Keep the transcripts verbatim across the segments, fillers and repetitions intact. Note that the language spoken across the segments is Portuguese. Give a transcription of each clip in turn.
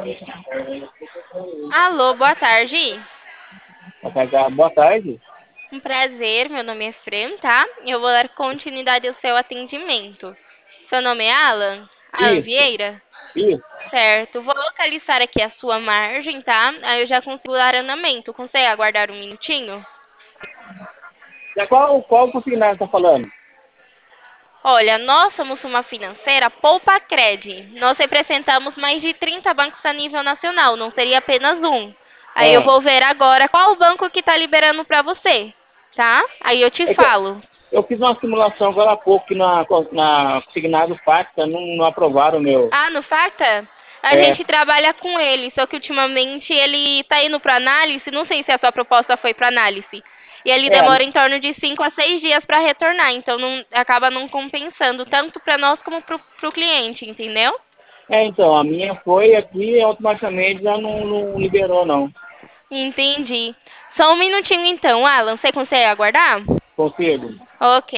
Alô, boa tarde. Boa tarde. Um prazer, meu nome é Fran, tá? Eu vou dar continuidade ao seu atendimento. Seu nome é Alan? Alan Isso, Vieira? isso. Certo, vou localizar aqui a sua margem, tá? Aí eu já consigo dar andamento. Consegue aguardar um minutinho? Da qual, qual consignado está falando? Olha, nós somos uma financeira Poupa Cred. Nós representamos mais de trinta bancos a nível nacional, não seria apenas um. Aí eu Ah, vou ver agora qual banco que está liberando para você, tá? Aí eu te é que eu, falo. eu fiz uma simulação agora há pouco que na, na consignado Facta não, não aprovaram o meu. Ah, no Facta? A É, gente trabalha com ele, só que ultimamente ele está indo para análise, não sei se a sua proposta foi para análise. E ele é, demora em torno de cinco a seis dias para retornar, então não, acaba não compensando tanto para nós como para o cliente, entendeu? é, então, a minha foi aqui e automaticamente já não, não liberou não. Entendi. Só um minutinho então, Alan. Você consegue aguardar? Consigo. Ok.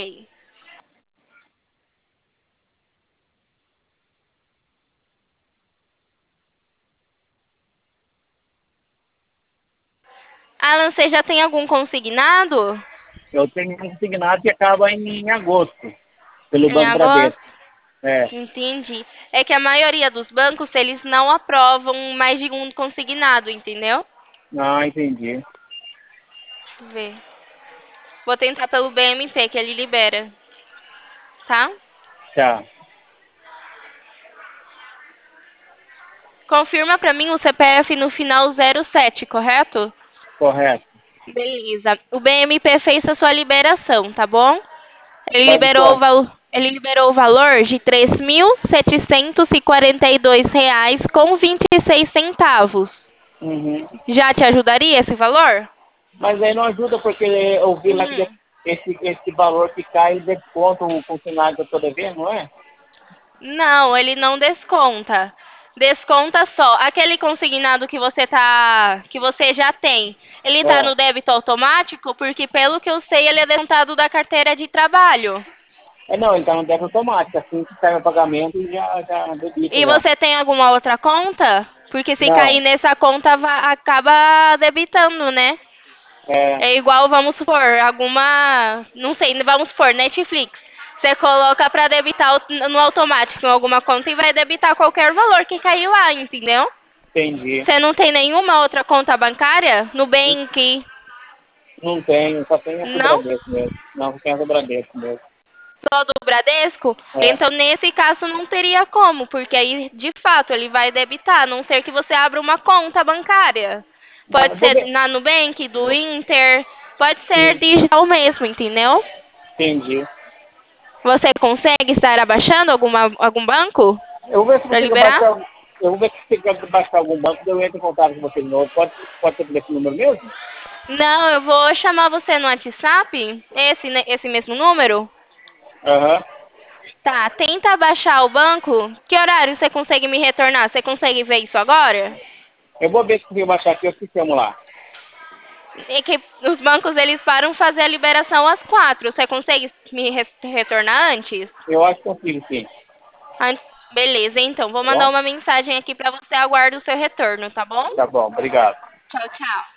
Alan, você já tem algum consignado? Eu tenho um consignado que acaba em, em agosto, pelo Em Banco agosto? Bradesco. É, Entendi. É que a maioria dos bancos, eles não aprovam mais de um consignado, entendeu? ah, entendi. Deixa eu ver. Vou tentar pelo B M P, que ele libera. Tá? Tá, Confirma pra mim o C P F no final zero sete, correto? correto. Beleza. O B M P fez a sua liberação, tá bom? Ele Quanto liberou o quanto? valor, ele liberou o valor de três mil setecentos e quarenta e dois reais com vinte e seis centavos. Uhum. Já te ajudaria esse valor? Mas aí não ajuda porque eu vi lá que Hum. esse, esse valor que cai desconta o funcionário que eu estou devendo, não é? Não, ele não desconta. Desconta só aquele consignado que você tá, que você já tem. Ele tá É, no débito automático porque pelo que eu sei, ele é descontado da carteira de trabalho. é não, ele está no débito automático, assim que sai o pagamento já, já debita E já. você tem alguma outra conta? Porque se cair Não, nessa conta va- acaba debitando, né? é, É igual, vamos supor, alguma, não sei, vamos supor, Netflix. Você coloca para debitar o- no automático em alguma conta e vai debitar qualquer valor que cair lá, entendeu? entendi. Você não tem nenhuma outra conta bancária? Nubank? Não tenho, só tenho essa Não? Bradesco mesmo. Não, só tenho essa Bradesco mesmo. Só do Bradesco? É, Então, nesse caso, não teria como, porque aí, de fato, ele vai debitar, a não ser que você abra uma conta bancária. tá, Pode eu vou ser ver. na Nubank, do Inter, pode ser Sim, digital mesmo, entendeu? entendi. Você consegue estar abaixando alguma, algum banco Eu vou ver se para você liberar? baixar, eu vou ver se você quer baixar algum banco, daí eu entro em contato com você de novo. Pode, pode ser por esse número mesmo? Não, eu vou chamar você no WhatsApp, esse, né, esse mesmo número. Aham. Tá, tenta baixar o banco. Que horário você consegue me retornar? Você consegue ver isso agora? Eu vou ver se consigo baixar aqui, eu te chamo lá. É que os bancos eles param fazer a liberação às quatro. Você consegue me re- retornar antes? Eu acho que consigo, sim. Antes? Beleza, então vou Tá mandar bom? uma mensagem aqui para você aguardar o seu retorno, tá bom? Tá bom, obrigado. Tchau, tchau.